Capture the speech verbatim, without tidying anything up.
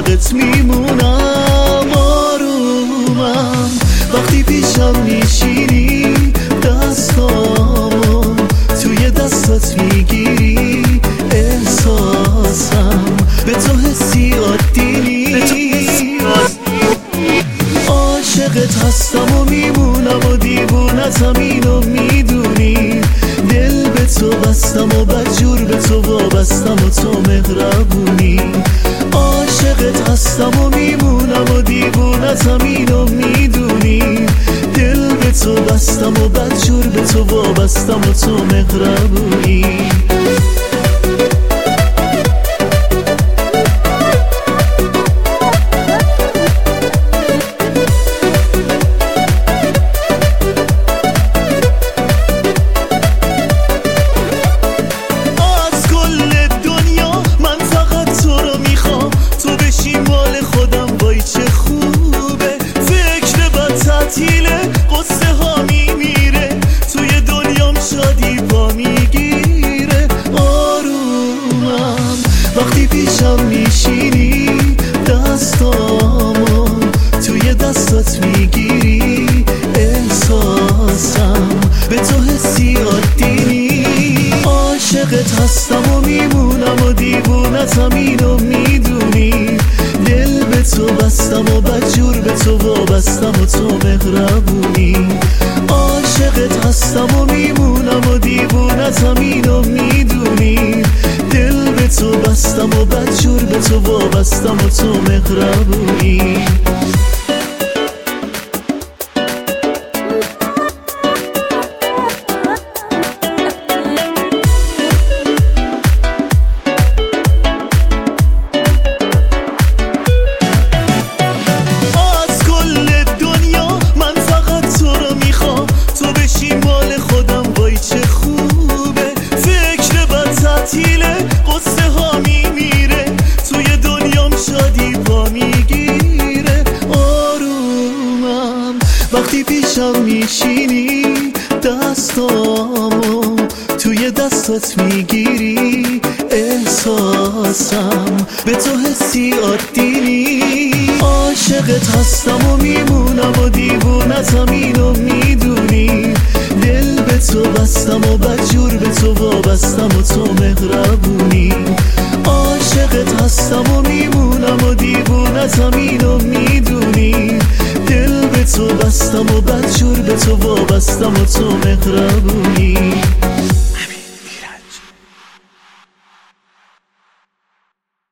عاشقت میمونم. آرومم وقتی پیشم میشینی، دستامو توی دستات میگیری، احساسم به تو حسی عادی نیست. عاشقت هستم و میمونم و دیوونتم، اینو میدونی. دل به تو بستم و بدجور به تو وابستم و تو مهربونی. عاشقت هستم و میمونم و دیوونتم، اینو میدونی. دل به تو بستم و بدجور به تو وابستم و تو مهربونی. قصه ها میمیره توی دنیام، شادی با میگیره. آرومم وقتی پیشم میشینی، دستامو توی دستات میگیری، احساسم به تو حسی عادی نیست. عاشقت هستم و میمونم و دیوونتم، اینو میدونی. دل به تو بستم و بدجور به تو وابستم و تو مهربونی. عاشقت هستم و میمونم و دیوونتم، اینو میدونی. دل به تو بستم و بدجور به تو وابستم و تو مهربونی. قصه ها میمیره توی دنیام، شادی با میگیره. آرومم وقتی پیشم میشینی، دستامو توی دستات میگیری، احساسم به تو حسی عادی نیست. عاشقت هستم و میمونم و دیوونتم، اینو میدونی. دل به تو بستم و بدجور به تو وابستم و تو مهربونی. عاشقت هستم و میمونم و دیوونتم، اینو میدونی. دل به تو بستم و بدجور به تو وابستم و تو مهربونی.